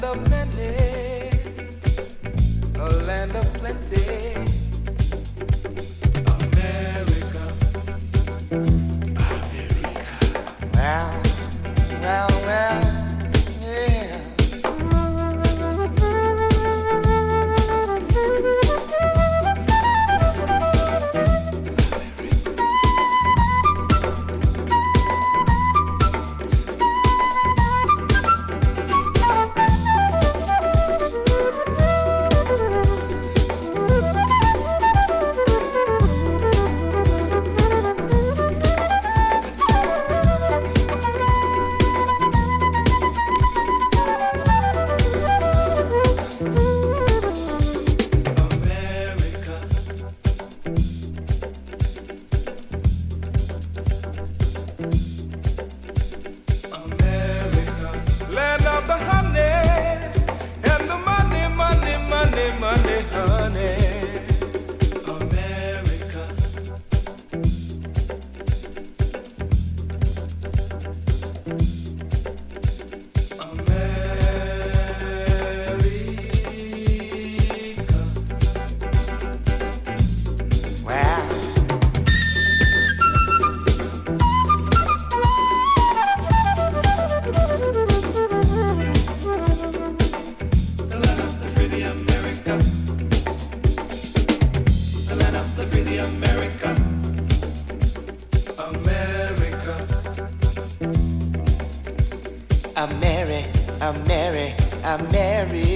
of plenty, a land of plenty. America, America. Well, well, yeah. Land of the honey and the money, money, money, money, honey. America. America. Wow. America, America, America, America, America.